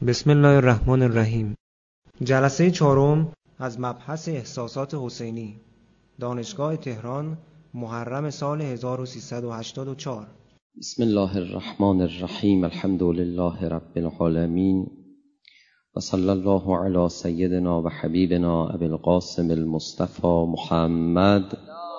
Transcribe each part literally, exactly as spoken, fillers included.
بسم الله الرحمن الرحیم. جلسه چهارم از مبحث احساسات حسینی، دانشگاه تهران، محرم سال هزار و سیصد و هشتاد و چهار. بسم الله الرحمن الرحیم. الحمد لله رب العالمین و صلی الله علی سیدنا و حبیبنا ابی القاسم المصطفى محمد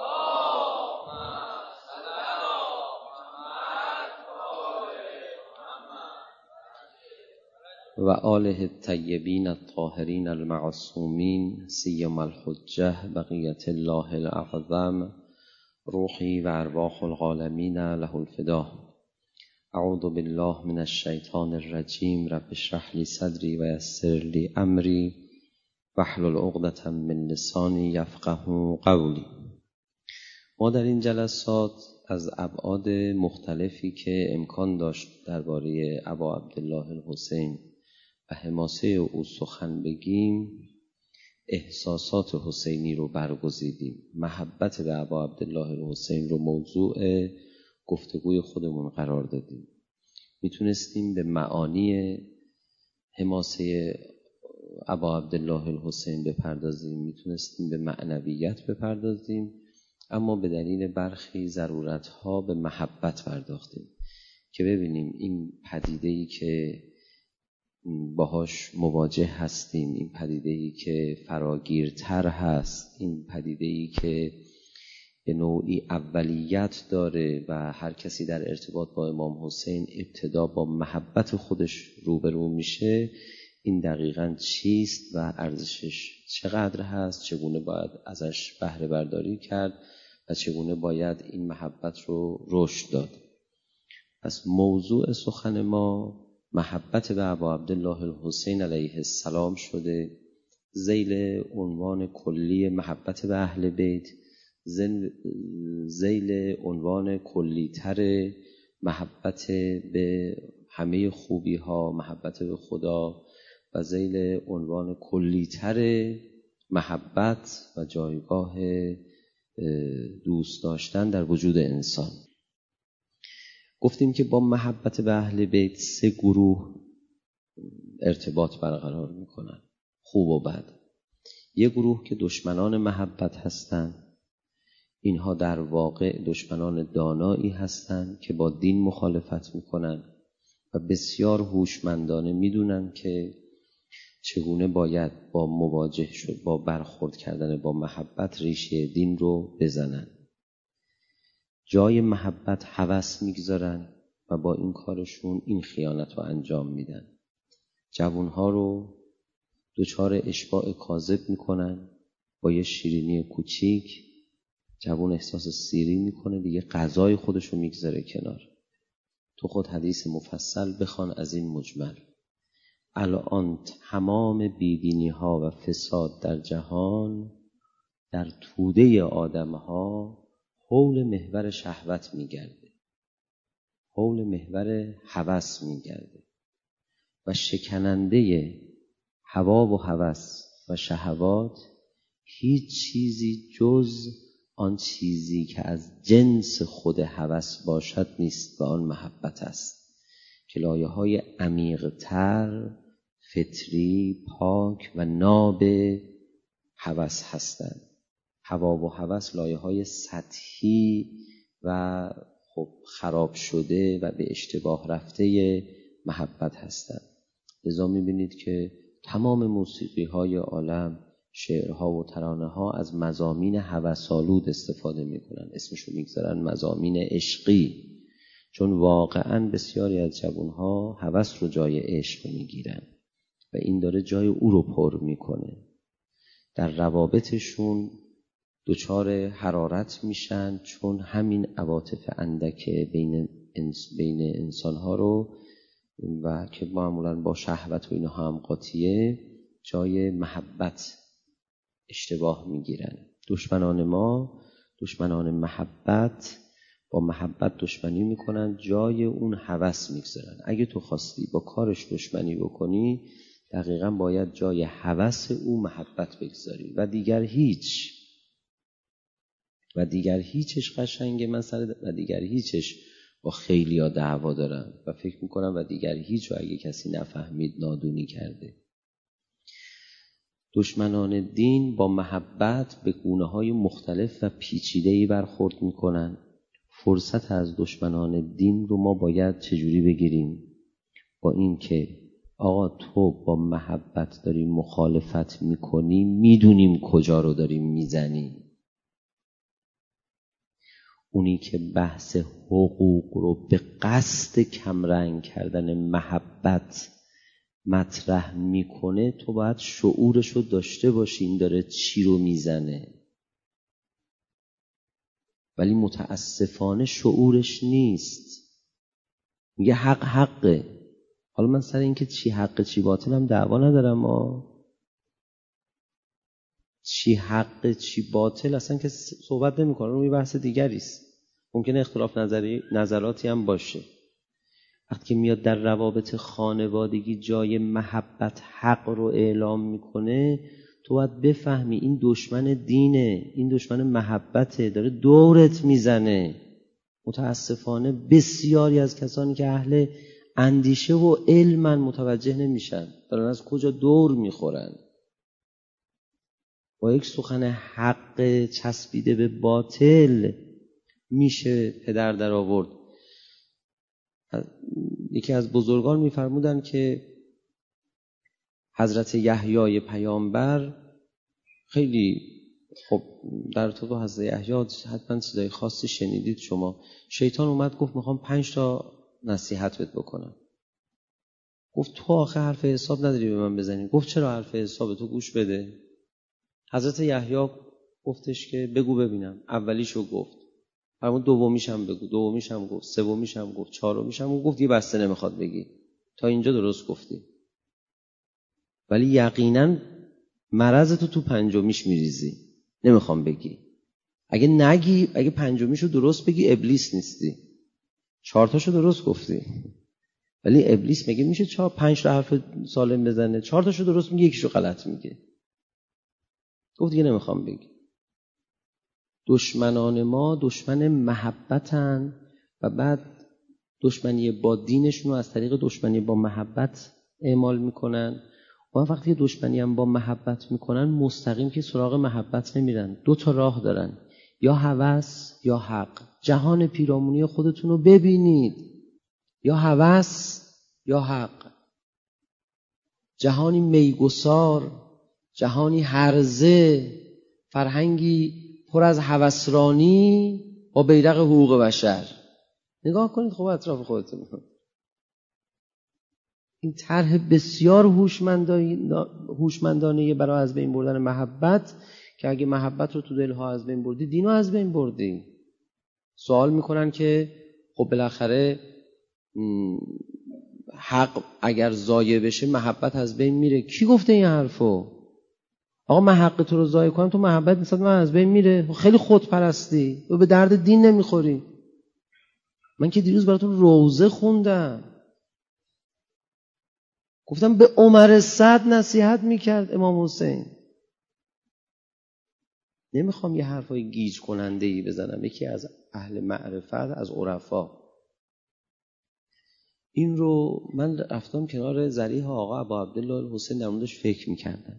و آله الطیبین الطاهرین المعصومین سیما الحجة بقیة الله الاعظم روحی و ارواح العالمین له الفدا. اعوذ بالله من الشیطان الرجیم. رب اشرح لی صدری و یسر لی امری واحلل عقدة من لسانی یفقهوا قولی. ما در این جلسات از ابعاد مختلفی که امکان داشت درباره ابا عبدالله الحسین و حماسه او سخن بگیم، احساسات حسینی رو برگزیدیم. محبت به ابا عبدالله الحسین رو موضوع گفتگوی خودمون قرار دادیم. میتونستیم به معانی حماسه ابا عبدالله الحسین بپردازیم، میتونستیم به معنویت بپردازیم، اما به دلیل برخی ضرورتها به محبت پرداختیم که ببینیم این پدیده‌ای که باهاش مواجه هستیم، این پدیده‌ای که فراگیرتر هست، این پدیده‌ای که به نوعی اولیت داره و هر کسی در ارتباط با امام حسین ابتدا با محبت خودش روبرو میشه، این دقیقاً چیست و ارزشش چقدر هست، چگونه باید ازش بهره برداری کرد و چگونه باید این محبت رو رشد داد. پس موضوع سخن ما محبت به ابا عبدالله الحسین علیه السلام شده، ذیل عنوان کلی محبت به اهل بیت، ذیل عنوان کلی‌تر محبت به همه خوبی ها، محبت به خدا، و ذیل عنوان کلی‌تر محبت و جایگاه دوست داشتن در وجود انسان. گفتیم که با محبت به اهل بیت سه گروه ارتباط برقرار میکنن، خوب و بد. یه گروه که دشمنان محبت هستن، اینها در واقع دشمنان دانایی هستن که با دین مخالفت میکنن و بسیار هوشمندانه میدونن که چگونه باید با مواجه شد با برخورد کردن با محبت ریشه دین رو بزنن. جای محبت هوس میگذارن و با این کارشون این خیانت رو انجام میدن. جوانها رو دچار اشباع کاذب میکنن، با یه شیرینی کوچیک جوان احساس سیری میکنه، دیگه غذای خودش رو میگذاره کنار. تو خود حدیث مفصل بخوان از این مجمل. الان تمام بیدینی ها و فساد در جهان در توده آدم ها حول محور شهوت میگرده، حول محور هوس میگرده و شکننده هوا و هوس و شهوات هیچ چیزی جز آن چیزی که از جنس خود هوس باشد نیست و آن محبت است که لایه های عمیق تر، فطری، پاک و ناب هوس هستند. هوا و هوس لایه های سطحی و خب خراب شده و به اشتباه رفته محبت هستند. لذا می‌بینید که تمام موسیقی های عالم، شعرها و ترانه ها از مضامین هوس‌آلود استفاده می‌کنن، اسمشو می‌گذارن مضامین عشقی، چون واقعاً بسیاری از جوانها هوس رو جای عشق می‌گیرن و این داره جای او رو پر می‌کنه. در روابطشون دچار حرارت میشن، چون همین عواطف اندک بین انس بین انسان‌ها رو و که معمولاً با شهوت و اینا هم قاطیه، جای محبت اشتباه میگیرن. دشمنان ما، دشمنان محبت، با محبت دشمنی میکنن، جای اون هوس میگذارن. اگه تو خواستی با کارش دشمنی بکنی، دقیقاً باید جای هوس او محبت بگذاری و دیگر هیچ و دیگر هیچش قشنگه مثلا و دیگر هیچش با خیلیا دعوا دارم و فکر میکنم و دیگر هیچ و اگه کسی نفهمید نادونی کرده. دشمنان دین با محبت به گونه‌های مختلف و پیچیده‌ای برخورد میکنن. فرصت از دشمنان دین رو ما باید چجوری بگیریم؟ با این که آقا تو با محبت داری مخالفت میکنی، میدونیم کجا رو داریم میزنی. اونی که بحث حقوق رو به قصد کمرنگ کردن محبت مطرح میکنه، تو باید شعورش رو داشته باشی این داره چی رو میزنه. ولی متاسفانه شعورش نیست، میگه حق حقه. حالا من سر این که چی حق چی باطل هم دعوا ندارم، ما چی حق چی باطل اصلا که صحبت نمی کنم، اون یه بحث دیگری است. ممکنه اختلاف نظری نظراتی هم باشه. وقتی که میاد در روابط خانوادگی جای محبت حق رو اعلام میکنه، تو باید بفهمی این دشمن دینه، این دشمن محبته، داره دورت میزنه. متاسفانه بسیاری از کسانی که اهل اندیشه و علمن متوجه نمیشن، دارن از کجا دور میخورن. با یک سخن حق چسبیده به باطل میشه پدر در آورد. یکی از بزرگان میفرمودن که حضرت یحیی پیامبر خیلی خب در تو حضرت یحیی حتما صدای خاصی شنیدید شما. شیطان اومد گفت میخوام پنج تا نصیحت بهت بکنم. گفت تو آخه حرف حساب نداری به من بزنی. گفت چرا حرف حساب؟ تو گوش بده. حضرت یحیی گفتش که بگو ببینم. اولیشو گفت، فرمود دومیش هم بگو، دومیش هم گفت، سومیش هم گفت، چهارمیش هم گفت. یه بسته نمیخواد بگی. تا اینجا درست گفتی، ولی یقینا مرض تو تو پنجمیش میریزی، نمیخوام بگی. اگه نگی، اگه پنجمیشو درست بگی ابلیس نیستی. چهارتاشو درست گفتی، ولی ابلیس میگه میشه چهار پنج تا حرف سالم بزنه، چهارتاشو درست میگه یکیشو غلط میگه. گفت دیگه نمیخوام بگی. دشمنان ما دشمن محبتن و بعد دشمنی با دینشون رو از طریق دشمنی با محبت اعمال میکنن. و وقتی دشمنی هم با محبت میکنن، مستقیم که سراغ محبت نمیرن. دو تا راه دارن، یا هوس یا حق. جهان پیرامونی خودتون رو ببینید، یا هوس یا حق. جهانی میگسار، جهانی هرزه، فرهنگی پر از هوسرانی با بیرق حقوق بشر. نگاه کنید خب اطراف خودتون. این طرح بسیار هوشمندانه برای از بین بردن محبت، که اگه محبت رو تو دلها از بین بردی، دینو از بین بردی. سوال میکنن که خب بالاخره حق اگر ضایع بشه محبت از بین میره. کی گفته این حرفو؟ آقا من حق تو رو ضایع کنم، تو محبت نسبت من از بین میره. خیلی خودپرستی، تو به درد دین نمیخوری. من که دیروز براتون روزه خوندم، گفتم به عمر سعد نصیحت میکرد امام حسین. نمیخوام یه حرفای گیج کننده ای بزنم. یکی از اهل معرفت، از عرفا، این رو من رفتم کنار ضریح آقا ابا عبدالله الحسین در موردش فکر میکردم.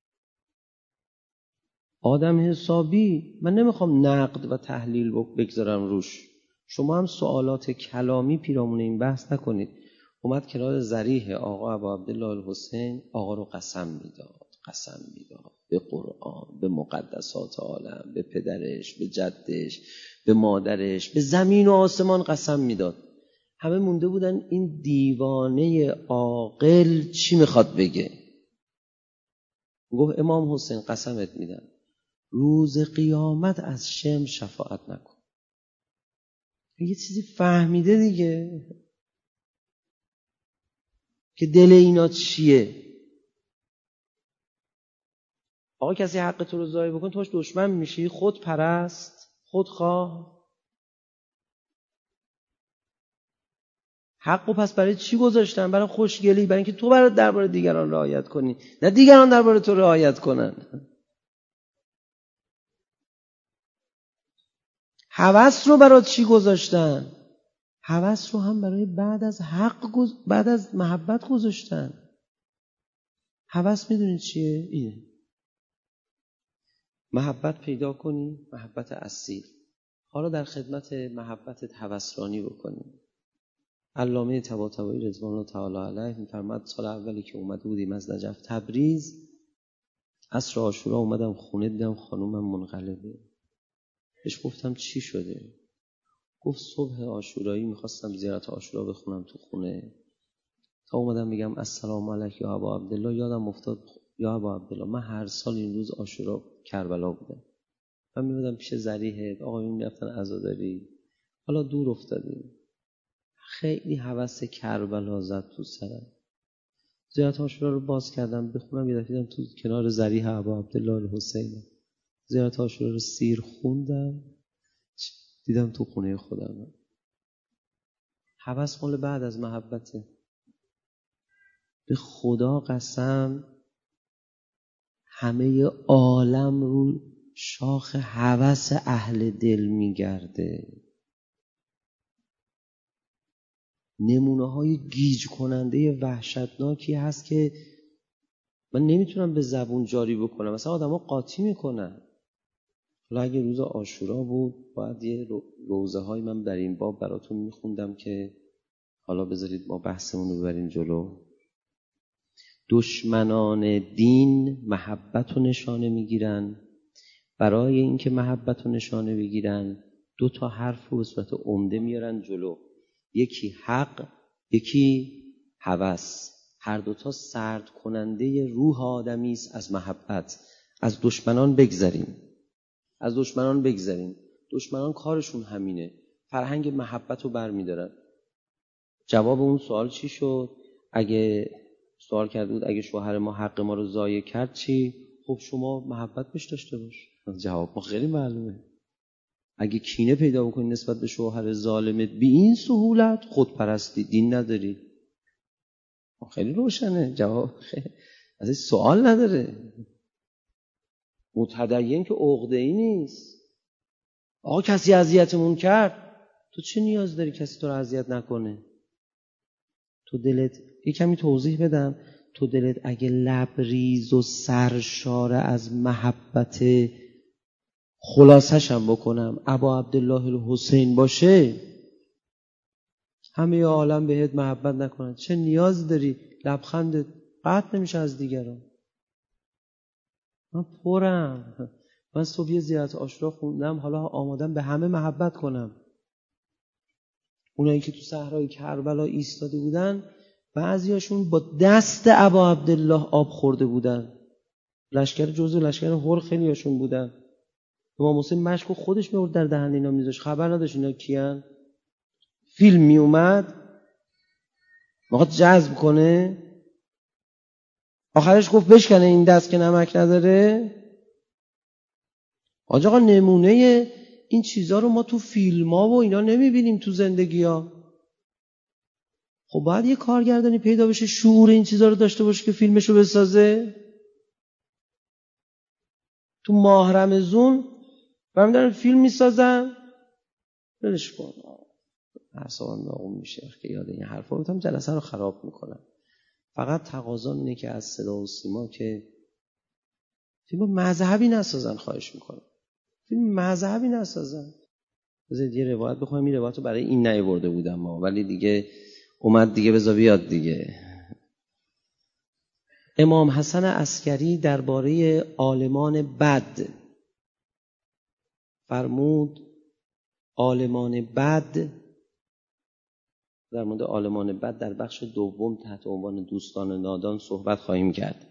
آدم حسابی من نمیخوام نقد و تحلیل بگذارم روش. شما هم سوالات کلامی پیرامون این بحث نکنید. اومد کنار ضریح آقا ابا عبدالله الحسین، آقا رو قسم میداد، قسم میداد به قرآن، به مقدسات عالم، به پدرش، به جدش، به مادرش، به زمین و آسمان قسم میداد. همه مونده بودن این دیوانه عاقل چی میخواد بگه. گفت امام حسین قسمت میدم روز قیامت از شم شفاعت نکن. یه چیزی فهمیده دیگه که دل اینا چیه. آقا کسی حق تو رو ضایع بکن، توش دشمن میشی، خود پرست، خودخواه. حقو پس برای چی گذاشتن؟ برای خوشگلی، برای اینکه تو برای درباره دیگران رعایت کنی، نه دیگران درباره تو رعایت کنن. هوس رو برای چی گذاشتن؟ هوس رو هم برای بعد از حق گز... بعد از محبت گذاشتن. هوس میدونید چیه؟ اینه محبت پیدا کنی، محبت اصیل. حالا در خدمت محبتت هوسرانی بکنی. علامه طباطبایی رضوان الله تعالی علیه میفرماد سال اولی که اومده بودیم از نجف تبریز، عصر عاشورا اومدم خونه دیدم خانومم منقلبه. بهش گفتم چی شده؟ گفت صبح عاشورایی میخواستم زیارت عاشورا بخونم تو خونه، تا اومدم میگم السلام علیک یا ابا عبدالله، یادم افتاد یا ابا عبدالله من هر سال این روز عاشورا کربلا بودم، من میبودم پیش ذریحت، آقایون میرفتن عزاداری، حالا دور افتادیم. خیلی هوس کربلا زد تو سرم. زیارت عاشورا رو باز کردم بخونم، یه دفعه دیدم تو کنار ذریح ابا عبدالله الحسین. زیارت عاشورا رو سیر خوندم، دیدم تو خونه خودم. هوس مال بعد از محبته. به خدا قسم همه عالم رو شاخ هوس اهل دل میگرده. نمونه های گیج کننده وحشتناکی هست که من نمیتونم به زبون جاری بکنم. مثلا آدم ها قاطی میکنن. حالا اگه روز عاشورا بود باید یه روزه های من در این باب براتون میخوندم که حالا بذارید ما بحثمون رو ببریم جلو. دشمنان دین محبت رو نشانه میگیرن. برای اینکه محبت رو نشانه بگیرن دو تا حرف رو به صورت عمده میارن جلو، یکی حق، یکی هوس. هر دوتا سرد کننده روح آدمی است از محبت. از دشمنان بگذریم، از دشمنان بگذریم. دشمنان کارشون همینه، فرهنگ محبت رو بر میدارن. جواب اون سوال چی شد؟ اگه سوال کرده بود اگه شوهر ما حق ما رو ضایع کرد چی؟ خب شما محبت بهش داشته باش. جواب ما خیلی معلومه. اگه کینه پیدا بکنی نسبت به شوهر ظالمت بی این سهولت، خودپرستی، دین نداری. خیلی روشنه جواب، خیلی از این سوال نداره. متدین که عقده‌ای نیست. آقا کسی اذیتمون کرد، تو چه نیاز داری کسی تو رو اذیت نکنه؟ تو دلت یک کمی توضیح بدم. تو دلت اگه لبریز و سرشار از محبت، خلاصش هم بکنم، ابا عبدالله الحسین باشه، همه عالم بهت محبت نکنن، چه نیاز داری لبخندت قطع نمیشه از دیگران؟ من پرم. من صبح زیارت عاشورا خوندم، حالا آمادم به همه محبت کنم. اونایی که تو صحرای کربلا ایستاده بودن بعضیاشون با دست ابا عبدالله آب خورده بودن. لشکر جزء لشکر هور خیلیاشون بودن. امام حسین مشکو خودش میورد در دهن اینا میذاشت، خبر نداشت اینا کیان. فیلم میومد میخواد جذب کنه، آخرش گفت بشکنه این دست که نمک نداره. آقا نمونه این چیزا رو ما تو فیلم ها و اینا نمیبینیم تو زندگی ها. خب باید یه کارگردانی پیدا بشه شعور این چیزا رو داشته باشه که فیلمشو بسازه. تو ماه رمضان برمی دارن فیلم میسازن، بلش کن اعصابم داغون میشه که یاد این حرفا میتونم جلسه رو خراب میکنم. فقط تقاضا اینه که از صدا و سیما که فیلم مذهبی نسازن، خواهش میکنم فیلم مذهبی نسازن. بذارید یه روایت بخونم. این روایت رو برای این نیاورده بودم ما، ولی دیگه اومد دیگه، بذار بیاد دیگه. امام حسن عسکری درباره عالمان بد فرمود، عالمان بد، در مورد عالمان بد در بخش دوم تحت عنوان دوستان نادان صحبت خواهیم کرد.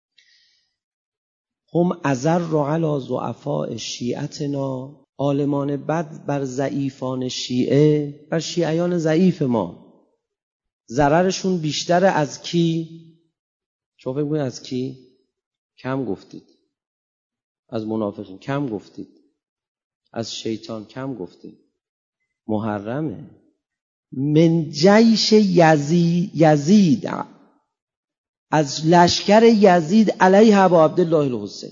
هم اضر علی ضعفاء شیعتنا، عالمان بد بر ضعیفان شیعه، بر شیعیان ضعیف ما ضررشون بیشتر از کی؟ شما فکر می‌کنید از کی؟ کم گفتید. از منافقین کم گفتید. از شیطان کم گفتید. محرمه. من جیش یزید, یزید از لشکر یزید علیه ابا عبدالله الحسین.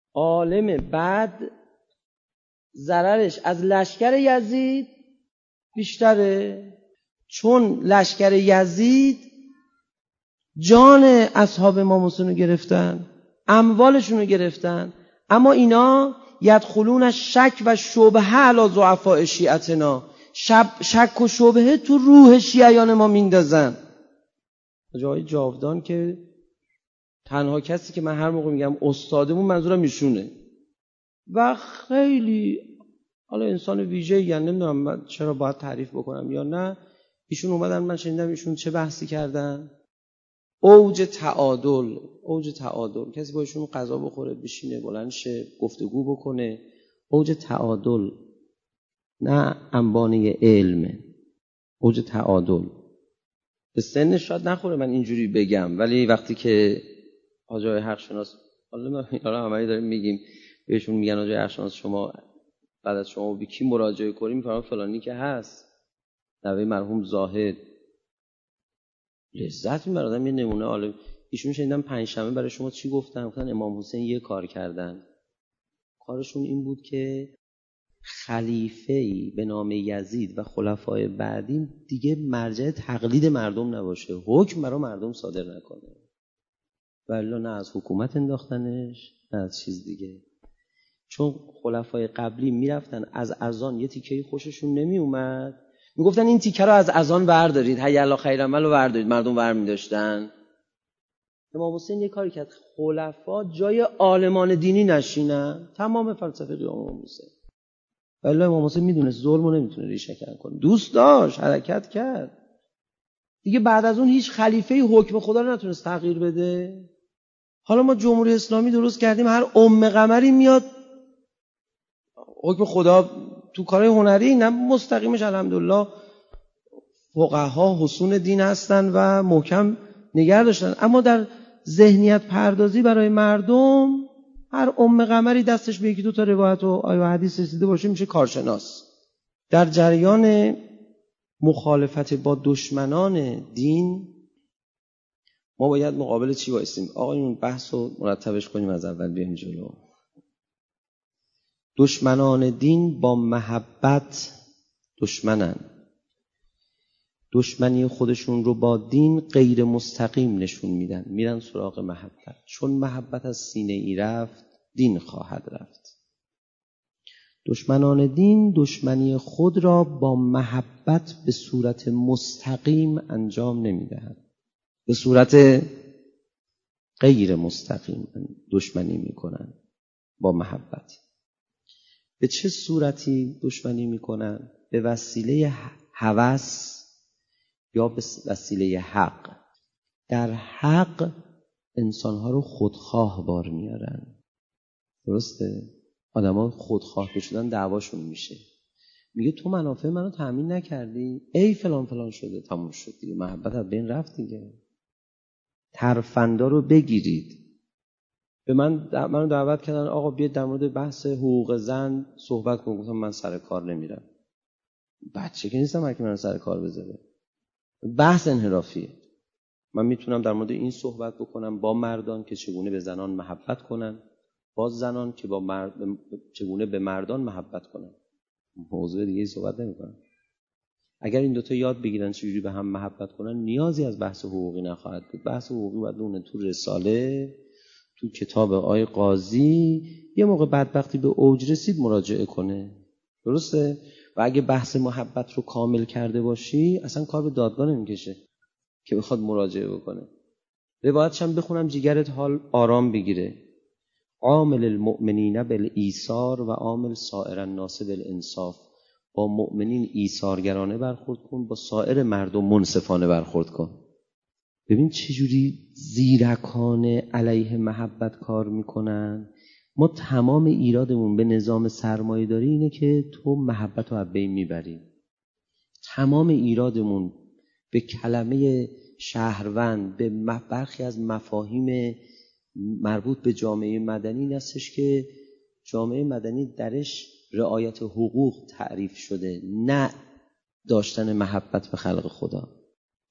عالم بعد ضررش از لشکر یزید بیشتره. چون لشکر یزید جان اصحاب امام حسین رو گرفتن، اموالشون رو گرفتن، اما اینا یدخلون شک و شبهه علی ضعفاء شیعتنا، شب شک و شبهه تو روح شیعیان ما میندازن. جای جاودان که تنها کسی که من هر موقع میگم استادمون منظورم ایشونه و خیلی حالا انسان ویژه، یعنی نمیدونم من چرا باید تعریف بکنم یا نه، ایشون اومدن، من شنیدم ایشون چه بحثی کردن، اوج تعادل، اوج تعادل، کسی با ایشون غذا بخوره، بشینه، بلند شه، گفتگو بکنه، اوج تعادل، نه انبانه علم، اوج تعادل. به سنش شاید نخوره من اینجوری بگم، ولی وقتی که آجای حق شناس، حالا حالا همه داریم میگیم، بهشون میگن آجای حق شناس شما بعد از شما به کی مراجعه کنیم، میفرمان فلانی که هست، نوه مرحوم زاهد. لذت میبره آدم یه نمونه عالم. ایشون شنیدم پنجشنبه برای شما چی گفتن؟ گفتن امام حسین یه کار کردن، کارشون این بود که خلیفه‌ای به نام یزید و خلفای بعدی دیگه مرجع تقلید مردم نباشه، حکم برای مردم صادر نکنه. والا نه از حکومت انداختنش نه از چیز دیگه. چون خلفای قبلی میرفتن از اذان یه تیکه‌ای خوششون نمی اومد، میگفتن این تیکه رو از اذان بردارید، حی الا خیر عمل رو بردارید، مردم ور می‌داشتن. امام حسین یه کاری کرد، خلفا جای عالمان دینی نشینن، تمام فلسفه قیام امام حسین. ولی امام حسین میدونه ظلمو نمیتونه ریشه کن کنه، دوست داشت، حرکت کرد دیگه. بعد از اون هیچ خلیفه‌ای حکم خدا رو نتونست تغییر بده. حالا ما جمهوری اسلامی درست کردیم، هر ام قمری میاد حکم خدا تو کارهای هنری، نه مستقیمش الحمدلله فقها حصون دین هستن و محکم نگه داشتن، اما در ذهنیت پردازی برای مردم هر ام قمری دستش به یکی دو تا روایت و آیه و حدیث رسیده باشه میشه کارشناس. در جریان مخالفت با دشمنان دین ما باید مقابل چی وایسیم؟ آقا این بحث رو مرتبش کنیم، از اول بیایم جلو. دشمنان دین با محبت دشمنن، دشمنی خودشون رو با دین غیر مستقیم نشون میدن، میرن سراغ محبت. چون محبت از سینه ای رفت دین خواهد رفت. دشمنان دین دشمنی خود را با محبت به صورت مستقیم انجام نمیدهند، به صورت غیر مستقیم دشمنی میکنن با محبت. به چه صورتی دشمنی میکنن؟ به وسیله هوس یا به وسیله حق. در حق انسانها رو خودخواه بار میارن، درسته؟ آدم‌ها خودخواه که شدن دعواشون میشه، میگه تو منافع منو تامین نکردی، ای فلان فلان شده، تموم شد دیگه، محبت از بین رفت دیگه. ترفندا رو بگیرید. به من منو دعوت کردن آقا بیاید در مورد بحث حقوق زن صحبت کنیم، گفتم من سر کار نمیرم، بچه که نیستم هرکی من سر کار بذاره. بحث انحرافیه. من میتونم در مورد این صحبت بکنم با مردان که چگونه به زنان محبت کنن، با زنان که با مرد چگونه به مردان محبت کنن. موضوع دیگه صحبت نمی‌کنم. اگر این دوتا یاد بگیرن چجوری به هم محبت کنن، نیازی از بحث حقوقی نخواهد بود. بحث حقوقی باید اون تو رساله، تو کتاب آقای قاضی، یه موقع بدبختی به اوج رسید مراجعه کنه، درسته؟ و اگه بحث محبت رو کامل کرده باشی اصلا کار به دادگاه نمیکشه که بخواد مراجعه بکنه. روایتش هم بخونم جیگرت حال آرام بگیره. عامل المؤمنین بالایثار و عامل سائر الناس بالانصاف. با مؤمنین ایثارگرانه برخورد کن، با سایر مردم منصفانه برخورد کن. ببین چجوری زیرکانه علیه محبت کار میکنن. ما تمام ایرادمون به نظام سرمایه داری اینه که تو محبت رو از بین میبری. تمام ایرادمون به کلمه شهروند، به برخی از مفاهیم مربوط به جامعه مدنی این هستش که جامعه مدنی درش رعایت حقوق تعریف شده، نه داشتن محبت به خلق خدا.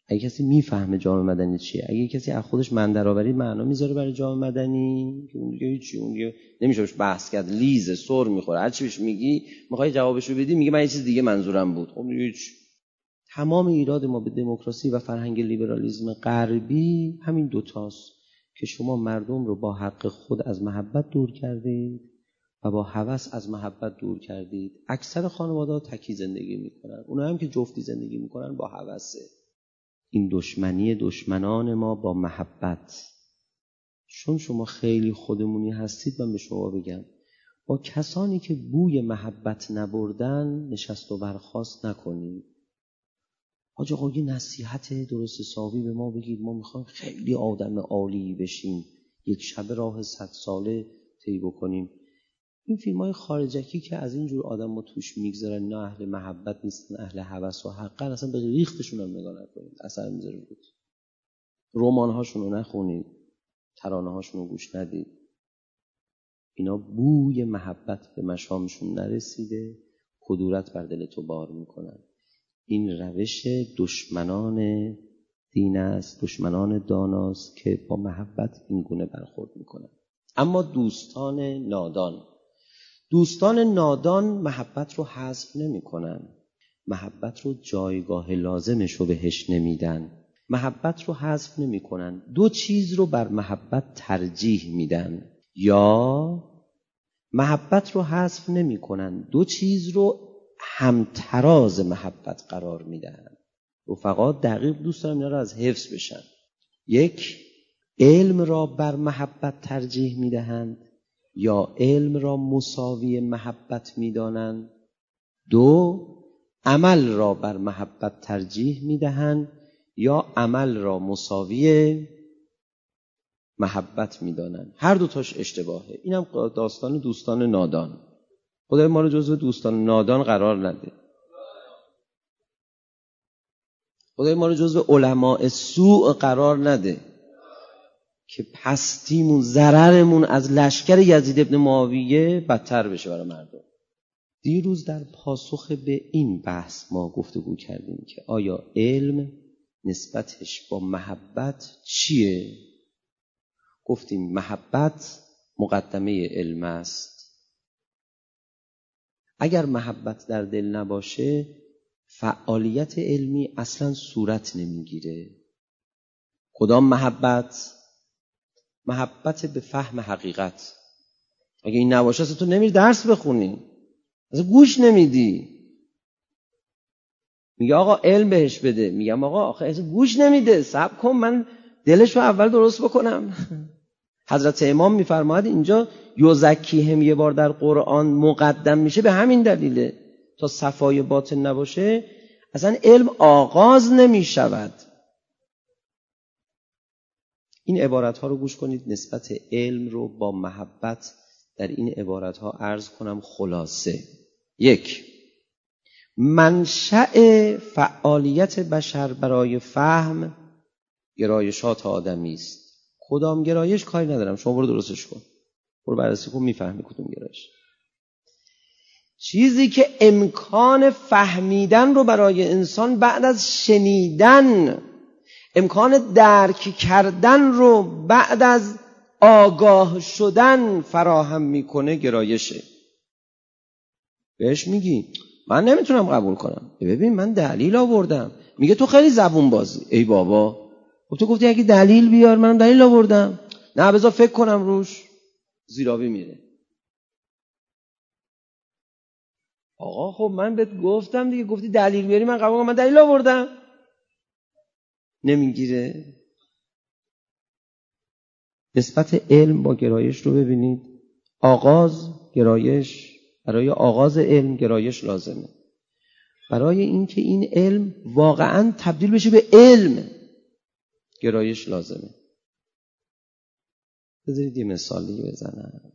اگه کسی میفهمه جامعه مدنی چیه، اگه کسی از خودش من درآوری معنا میذاره برای جامعه مدنی که اون دیگه هیچی، اون دیگه نمیشه بهش بحث کرد، لیزه، سر میخوره، هر چی بهش میگی میخوای جوابش رو بدی میگه من یه چیز دیگه منظورم بود. خب دیگه هیچ. تمام ایراد ما به دموکراسی و فرهنگ لیبرالیسم غربی همین دوتاست که شما مردم رو با حق خود از محبت دور کردید و با هوس از محبت دور کردید. اکثر خانواده‌ها تکی زندگی میکنن، اونها هم که جفتی زندگی میکنن با هوسه. این دشمنی دشمنان ما با محبت. چون شما خیلی خودمونی هستید، من به شما بگم با کسانی که بوی محبت نبردن نشست و برخاست نکنید. حاج آقا یه نصیحت درست حسابی به ما بگید، ما میخوایم خیلی آدم عالی بشیم، یک شب راه صد ساله طی بکنیم. این فیلم‌های خارجکی که از این جور آدم ما توش میگذارن، نه اهل محبت نیستن، اهل هوس و حقن، اصلا به ریختشون هم نگاه نکنید، اثر میذاره بود. رمان‌هاشون رو نخونید، ترانه‌هاشون رو گوش ندید. اینا بوی محبت به مشامشون نرسیده، کدورت بر دل تو بار میکنن. این روش دشمنان دین است، دشمنان داناست که با محبت این گونه برخورد میکنن. اما دوستان نادان دوستان نادان محبت رو حذف نمیکنن، محبت رو جایگاه لازمش رو بهش نمیدن، محبت رو حذف نمیکنن، دو چیز رو بر محبت ترجیح میدن. یا محبت رو حذف نمیکنن، دو چیز رو همتراز محبت قرار میدن. رفقا دقیق دوست دارم اینا رو از حفظ بشن. یک، علم را بر محبت ترجیح میدهند یا علم را مساوی محبت میدانند. دو، عمل را بر محبت ترجیح میدهند یا عمل را مساوی محبت میدانند. هر دوتاش اشتباهه. اینم داستان دوستان نادان. خدای ما رو جزو دوستان نادان قرار نده. خدای ما رو جزو علماء سوء قرار نده که پستیمون، ضررمون از لشکر یزید ابن معاویه بدتر بشه برای مردم. دیروز در پاسخ به این بحث ما گفتگو کردیم که آیا علم نسبتش با محبت چیه؟ گفتیم محبت مقدمه علم است. اگر محبت در دل نباشه فعالیت علمی اصلا صورت نمیگیره. کدام محبت؟ محبت به فهم حقیقت. اگه این نباشه اصلا تو نمیری درس بخونی، اصلا گوش نمیدی. میگه آقا علم بهش بده، میگم آقا آخه اصلا گوش نمیده، صبر کن من دلشو اول درست بکنم. حضرت امام میفرماید اینجا یزکیهم یه بار در قرآن مقدم میشه به همین دلیله، تا صفای باطن نباشه اصلا علم آغاز نمیشود. این عبارت ها رو گوش کنید، نسبت علم رو با محبت در این عبارت ها عرض کنم خلاصه. یک، منشأ فعالیت بشر برای فهم گرایشات آدمی است. کدام گرایش کاری ندارم، شما برو درستش کن، برو بررسی کن، میفهمی کدوم گرایش. چیزی که امکان فهمیدن رو برای انسان بعد از شنیدن، امکان درک کردن رو بعد از آگاه شدن فراهم میکنه گرایشه. بهش میگی من نمیتونم قبول کنم، ببین من دلیل آوردم. میگه تو خیلی زبون بازی. ای بابا خب تو گفتی اگه دلیل بیار، منم دلیل آوردم. نه بذار فکر کنم روش. زیرابی میره. آقا خب من بهت گفتم دیگه، گفتی دلیل بیاری من قبول کنم، من دلیل آوردم. نمیگیره. نسبت علم با گرایش رو ببینید. آغاز گرایش، برای آغاز علم گرایش لازمه. برای اینکه این علم واقعاً تبدیل بشه به علم گرایش لازمه. بذارید یه مثالی بزنم.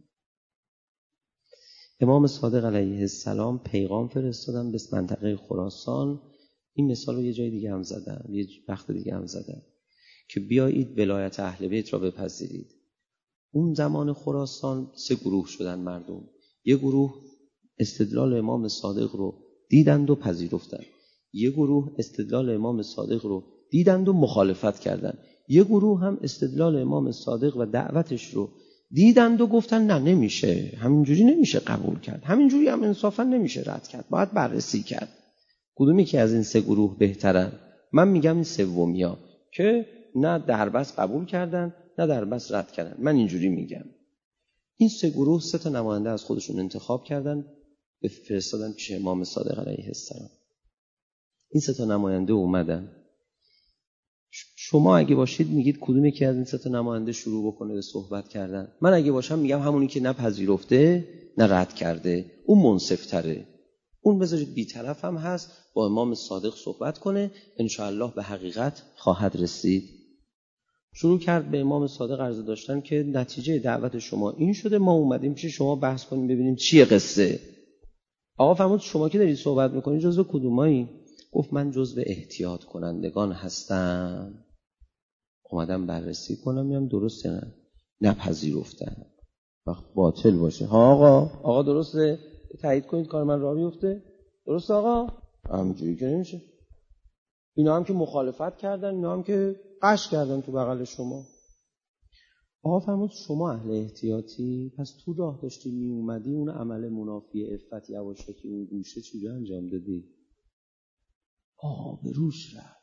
امام صادق علیه السلام پیغام فرستادن به منطقه خراسان. این مثال رو یه جای دیگه هم زدم، یه وقت دیگه هم زدم که بیایید ولایت اهل بیت را بپذیرید. اون زمان خراسان سه گروه شدن مردم. یه گروه استدلال امام صادق رو دیدند و پذیرفتند. یه گروه استدلال امام صادق رو دیدند و مخالفت کردند. یه گروه هم استدلال امام صادق و دعوتش رو دیدند و گفتن نه نمیشه، همینجوری نمیشه قبول کرد، همینجوری هم انصافا نمیشه رد کرد، باید بررسی کرد. کدومی که از این سه گروه بهترن؟ من میگم این سومیا که نه دربست قبول کردن نه دربست رد کردن. من اینجوری میگم. این سه گروه سه تا نماینده از خودشون انتخاب کردن، به فرستادن پیش امام صادق علیه السلام. این سه تا نماینده اومدن. شما اگه باشید میگید کدومی که از این سه تا نماینده شروع بکنه به صحبت کردن؟ من اگه باشم میگم همونی که نه پذیرفته نه رد کرده، اون منصفتره. اون بذارید بی‌طرف هم هست، با امام صادق صحبت کنه، انشاءالله به حقیقت خواهد رسید. شروع کرد به امام صادق عرض داشتن که نتیجه دعوت شما این شده، ما اومدیم پیش شما بحث کنیم ببینیم چیه قصه. آقا فرمود شما که دارید صحبت میکنید جزو کدومایی؟ گفت من جزو احتیاط کنندگان هستم، اومدم بررسی کنم میام درسته نه نپذیرفتم، وقت باطل باشه. ها آقا آقا درسته، تایید کنید کار من راه بیفته. درسته آقا؟ همینجوری که نمیشه. اینا هم که مخالفت کردن، اینا هم که قش کردن تو بغل شما. آقا فرمود شما اهل احتیاطی، پس تو راه داشتی می اومدی اون عمل منافی عفت یواشکی اون گوشه چجوری انجام دادی؟ آقا به روش رفت.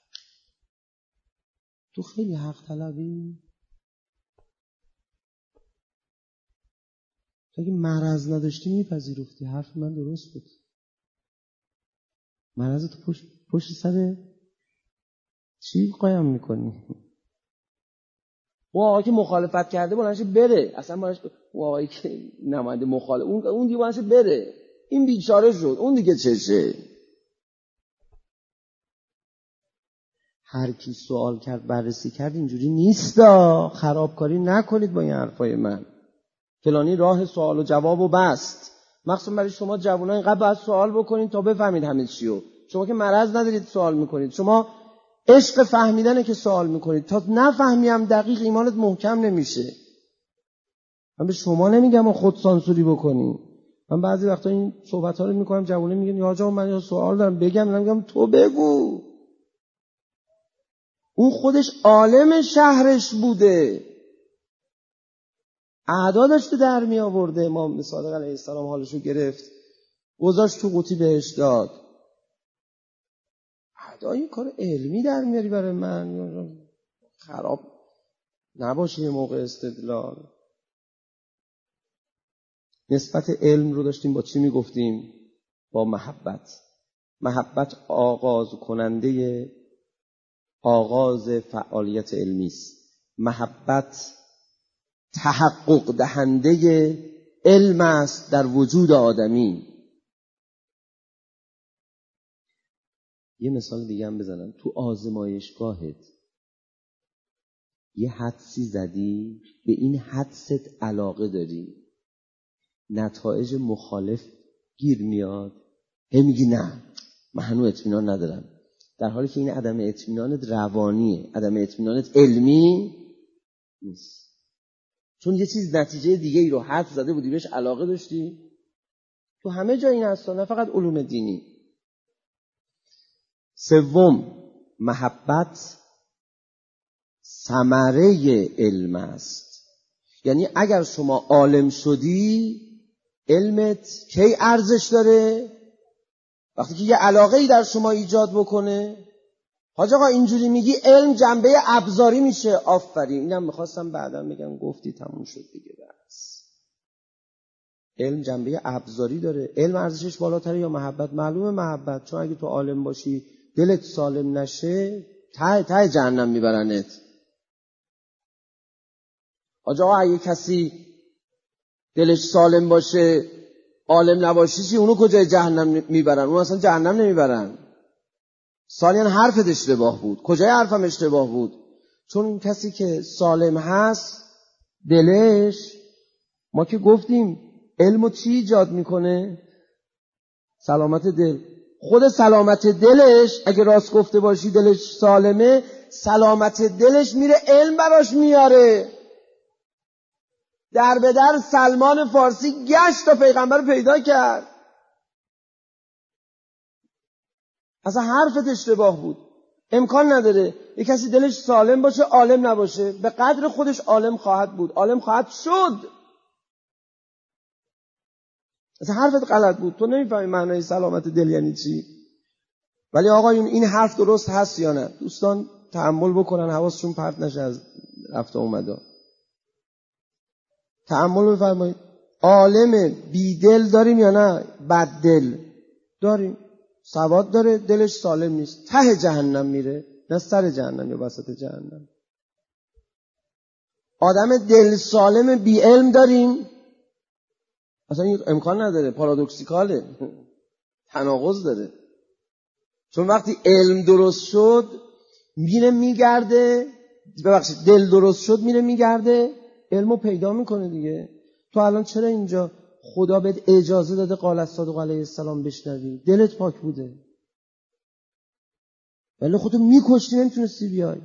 تو خیلی حق طلبی؟ تو اگه مرض نداشتی میپذیرفتی. حرف من درست بود. مرض تو پشت, پشت سر چی قایم میکنی؟ اون آقایی که مخالفت کرده بلنشه بره، اصلا بلنشه. اون آقایی که نماینده مخالف اون اون دیگه بلنشه بره، این بیچاره شد، اون دیگه چشه؟ هر کی سوال کرد بررسی کرد اینجوری نیستا. خرابکاری نکنید با این حرفای من. فلانی راه سوال و جواب و بست. مخصوصا برای شما جوونا اینقدر باید سوال بکنید تا بفهمید همه چیو. شما که مرض ندارید سوال میکنید، شما عشق فهمیدنه که سوال میکنید. تا نفهمیم دقیق ایمانت محکم نمیشه. من به شما نمیگم خود سانسوری بکنی. من بعضی وقتا این صحبت ها رو میکنم، جوونا میگن یا آقا من یه سوال دارم بگم، من میگم تو بگو. اون خودش عالم شهرش بوده، اعدا داشته در می آورده. امام صادق علیه السلام حالشو گرفت گذاشت تو قوطی بهش داد. اعدا این کار علمی در میاری برای من؟ خراب نباشه یه موقع استدلال. نسبت علم رو داشتیم با چی میگفتیم؟ با محبت. محبت آغاز کننده آغاز فعالیت علمی است. محبت تحقق دهنده علم است در وجود آدمی. یه مثال دیگه هم بزنم. تو آزمایشگاهت یه حدسی زدی، به این حدست علاقه داری، نتایج مخالف گیر میاد، هی میگی نه من هنوز اطمینان ندارم، در حالی که این عدم اطمینانت روانیه، عدم اطمینانت علمی نیست. چون یه چیز نتیجه دیگه ای رو حدس زده بودی، بهش علاقه داشتی. تو همه جا این هست، نه فقط علوم دینی. سوم، محبت ثمره علم است. یعنی اگر شما عالم شدی، علمت کی ارزش داره؟ وقتی که یه علاقه ای در شما ایجاد بکنه. حاج آقا اینجوری میگی علم جنبه ابزاری میشه. آفرین، اینم میخواستم بعدا بگم، گفتی تموم شد دیگه. بس علم جنبه ابزاری داره. علم ارزشش بالاتره یا محبت؟ معلومه محبت. چون اگه تو عالم باشی دلت سالم نشه، ته ته جهنم میبرنت. حاج آقا اگه کسی دلش سالم باشه عالم نباشی چی؟ اونو کجای جهنم میبرن؟ اون اصلا جهنم نمیبرن. ثانیاً حرفت اشتباه بود. کجای حرفم اشتباه بود؟ چون کسی که سالم هست دلش، ما که گفتیم علمو چی ایجاد میکنه؟ سلامت دل. خود سلامت دلش اگه راست گفته باشی، دلش سالمه، سلامت دلش میره علم براش میاره. در به در سلمان فارسی گشت تا پیغمبر رو پیدا کرد. اصلا حرفت اشتباه بود. امکان نداره یه کسی دلش سالم باشه عالم نباشه. به قدر خودش عالم خواهد بود، عالم خواهد شد. اصلا حرفت غلط بود، تو نمیفهمی معنای سلامت دل یعنی چی. ولی آقایون این حرف درست هست یا نه؟ دوستان تأمل بکنن، حواسشون پرت نشه از رفت اومده. تأمل بفرمایید. عالم بی دل داریم یا نه؟ بد دل داریم. سواد داره، دلش سالم نیست، ته جهنم میره، نه سر جهنم یا وسط جهنم. آدم دل سالم بی علم داریم. اصلا این امکان نداره، پارادوکسیکاله، تناقض داره. چون وقتی علم درست شد میره میگرده، ببخشید دل درست شد میره میگرده علمو پیدا میکنه دیگه. تو الان چرا اینجا خدا بهت اجازه داده قال الصادق علیه السلام بشنوی؟ دلت پاک بوده، ولی خودتو میکشتی نمیتونستی بیای.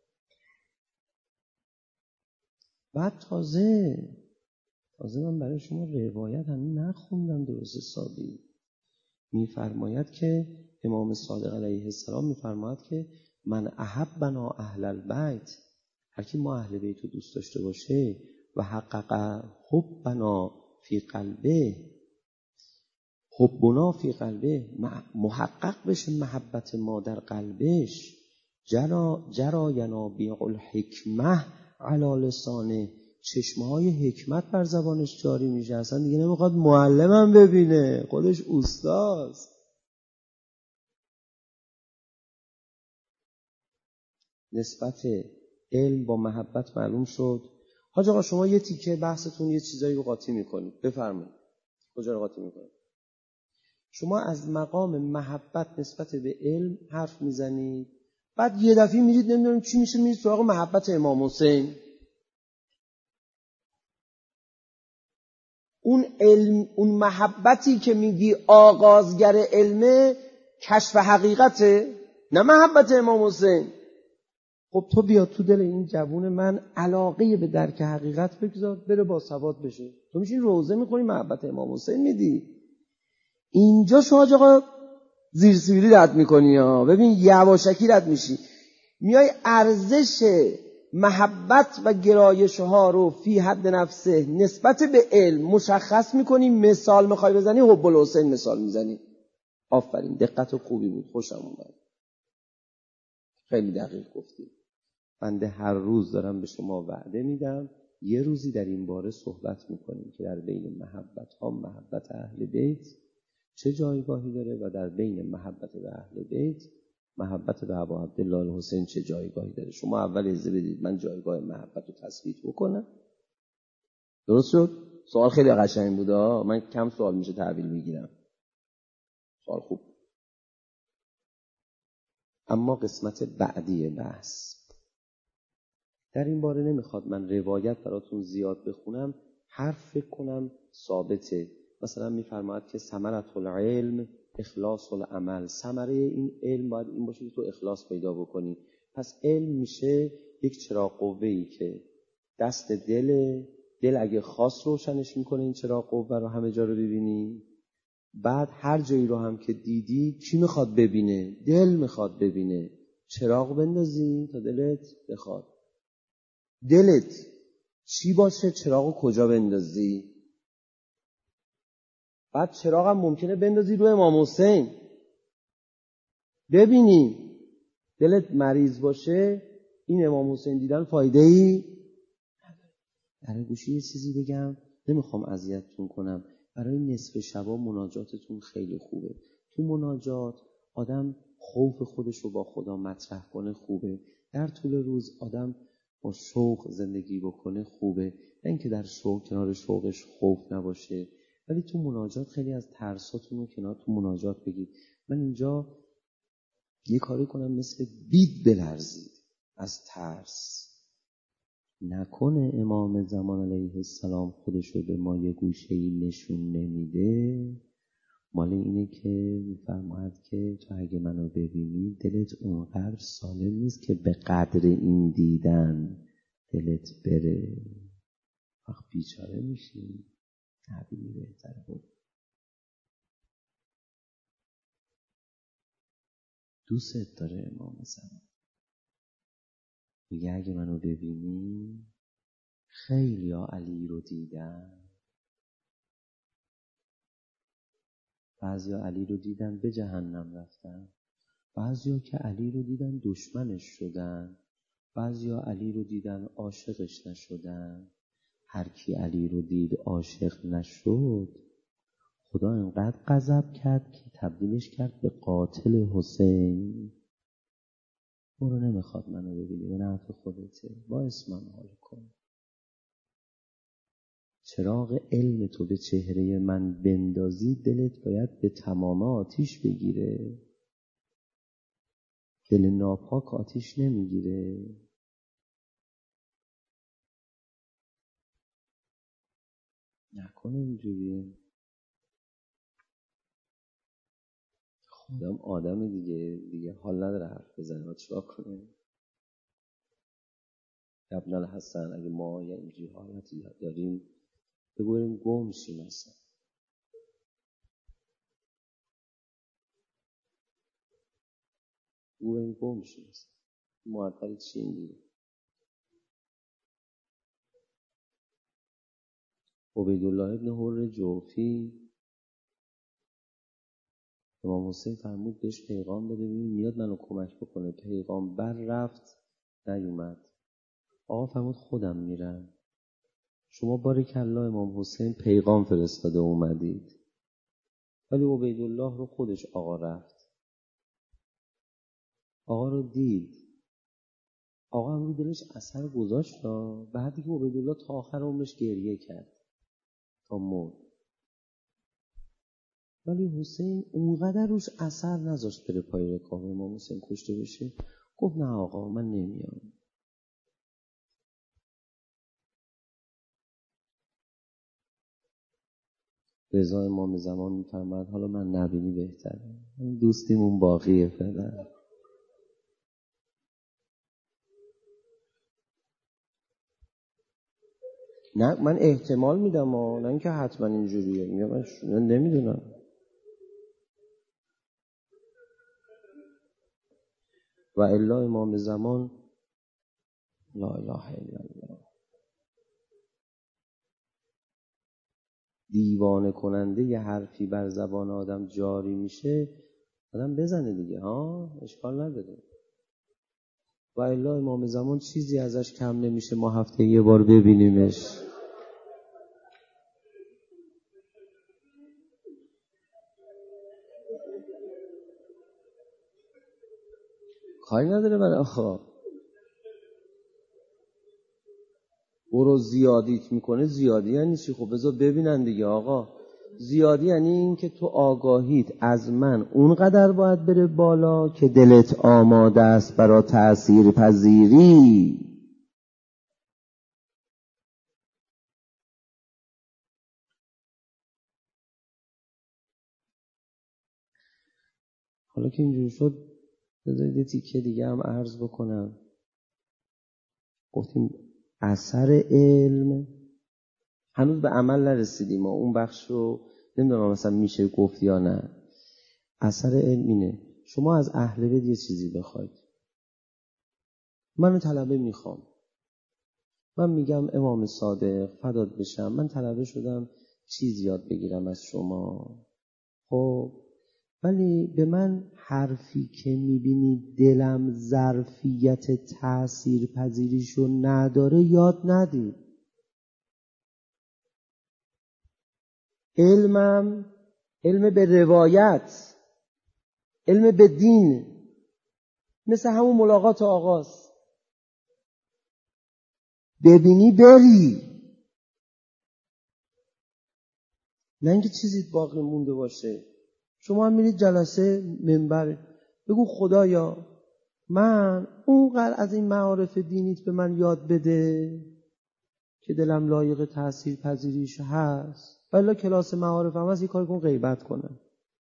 بعد تازه تازه من برای شما روایت هم نخوندم درست حسابی. میفرماید که امام صادق علیه السلام میفرماید که من احبنا اهل البیت، هر کی ما اهل بیت رو دوست داشته باشه و حقق حبنا فی قلبه، حبنا فی قلبه، محقق بشه محبت ما در قلبش، جرا جرا ینابیع الحکمه علی لسانه، چشمهای حکمت بر زبانش جاری میشه. اصلا دیگه نمیخواد معلمم ببینه، خودش اوستاست. نسبت علم با محبت معلوم شد. حاج آقا شما یه تیکه بحثتون یه چیزایی رو قاطی میکنید، بفرمایید. کجا رو قاطی میکنید؟ شما از مقام محبت نسبت به علم حرف میزنید، بعد یه دفعه میرید نمیدونم چی میشه، میرید سراغ محبت امام حسین. اون علم، اون محبتی که میگی آغازگر علمه، کشف حقیقته، نه محبت امام حسین. خب تو بیا تو دل این جوون من علاقه به درک حقیقت بگذار، بره با سواد بشه. تو میشین روزه میخونی محبت امام حسین میدی. اینجا شما آقا زیر سیبیلی رد میکنی ها. ببین یواشکی رد میشی، میای ارزش محبت و گرایش ها رو فی حد نفسه نسبت به علم مشخص میکنی. مثال میخوای بزنی، حب الحسین مثال میزنی. آفرین، دقت خوبی بود، خوشم اومد، خیلی دقیق گفتی. بنده هر روز دارم به شما وعده میدم یه روزی در این باره صحبت میکنیم که در بین محبت ها محبت اهل بیت چه جایگاهی داره و در بین محبت به اهل بیت محبت به ابا عبدالله الحسین چه جایگاهی داره. شما اول اجازه بدید من جایگاه محبت رو تثبیت بکنم. درست شد؟ سوال خیلی قشنگ بود. من کم سوال میشه تحویل میگیرم. سوال خوب. اما قسمت بعدی بحث در این باره نمیخواد من روایت براتون زیاد بخونم، حرف فکر کنم ثابته. مثلا میفرماید که ثمرة العلم اخلاص العمل، ثمره این علم باید این باشه که تو اخلاص پیدا بکنی. پس علم میشه یک چراغ قوه‌ای که دست دل دل اگه خاص روشنش میکنه، این چراغ قوه رو همه جا رو ببینی. بعد هر جایی رو هم که دیدی کی میخواد ببینه؟ دل میخواد ببینه. چراغ بندازی تا دلت بخواد. دلت چی باشه چراغو کجا بندازی؟ بعد چراغ هم ممکنه بندازی روی امام حسین ببینی. دلت مریض باشه این امام حسین دیدن فایده ای در گوشی یه چیزی بگم، نمیخوام اذیتتون کنم. برای نصف شبا مناجاتتون خیلی خوبه. تو مناجات آدم خوف خودش رو با خدا مطرح کنه خوبه. در طول روز آدم با شوق زندگی بکنه خوبه، نه اینکه در شوق کنار شوقش خوف نباشه. ولی تو مناجات خیلی از ترساتون رو کنار تو مناجات بگید. من اینجا یه کاری کنم مثل بید بلرزید از ترس. نکنه امام زمان علیه السلام خودش رو به ما یه گوشه‌ای نشون نمیده. مال اینه که میفرماید که تو اگه منو ببینی دلت اونقدر سالم نیست که به قدر این دیدن دلت بره، وقت بیچاره میشی. تعبیری بهتره بود. دوست داره امام زمان. میگه اگه منو ببینی خیلی ها علی رو دیدن، بعضی ها علی رو دیدن به جهنم رفتن، بعضی ها که علی رو دیدن دشمنش شدن، بعضی ها علی رو دیدن عاشقش نشدن. هر کی علی رو دید عاشق نشد، خدا انقدر غضب کرد که تبدیلش کرد به قاتل حسین. برو نمیخواد منو ببینی، به نفع خودته، با اسمم حال کن. چراغ علم تو به چهره من بندازی، دلت باید به تمام آتیش بگیره. دل ناپاک آتیش نمیگیره. نکنه اینجوریه. خودم آدم دیگه دیگه حال نداره حرف بزنه، ما چیکار کنه؟ ابن الحسن اگه ما یه اینجوری حالتی داریم بگوییم گم شیم اصلا. بگوییم گم شیم اصلا. معطل چی اینجوری؟ عبیدالله ابن حر جوفی امام حسین فرمود بهش پیغام بده ببین میاد منو کمک بکنه. پیغام بر رفت نیومد. آقا فرمود خودم میرم. شما بارکالله امام حسین پیغام فرستاده اومدید، ولی عبیدالله رو خودش آقا رفت، آقا رو دید، آقا هم رو دلش اثر گذاشت. بعدی که عبیدالله تا آخر عمرش گریه کرد تا مرد، ولی حسین اونقدر روش اثر نذاشت بره پای رکاب امام حسین کشته بشه. گفت نه آقا من نمیام. رضا امام زمان میفرماد حالا من نبینی بهتره، دوستیمون باقیه فعلا. نه من احتمال میدم ها، نه اینکه حتما اینجوریه. میگم من نمیدونم. و الا امام زمان لا اله الا الله دیوانه کننده یه حرفی بر زبان آدم جاری میشه، آدم بزنه دیگه ها، اشکال نداره. و الا امام زمان چیزی ازش کم نمیشه ما هفته یه بار ببینیمش. کاری نداره برای آقا. برو زیادیت میکنه، زیادی یعنی چی؟ خب بذار ببینن دیگه آقا. زیادی یعنی این که تو آگاهیت از من اونقدر باید بره بالا که دلت آماده است برای تأثیر پذیری. حالا که اینجور شد بذارید یه تیکه دیگه هم عرض بکنم. گفتیم اثر علم، هنوز به عمل نرسیدیم ما اون بخش رو نمیدونم مثلا میشه گفت یا نه. اثر علم اینه شما از اهل بیت یه چیزی بخواید. من طلبه میخوام، من میگم امام صادق فدات بشم، من طلبه شدم چیز یاد بگیرم از شما. خب ولی به من حرفی که میبینی دلم ظرفیت تأثیر پذیریشو نداره یاد ندی. علمم علم به روایت، علم به دین، مثل همون ملاقات آغاز. ببینی بری، نه اینکه چیزی باقی مونده باشه. شما هم میرید جلسه منبر بگو خدایا من اونقدر از این معارف دینیت به من یاد بده که دلم لایق تأثیر پذیریش هست، ولی کلاس معارف هم هست یه کار کن غیبت کنم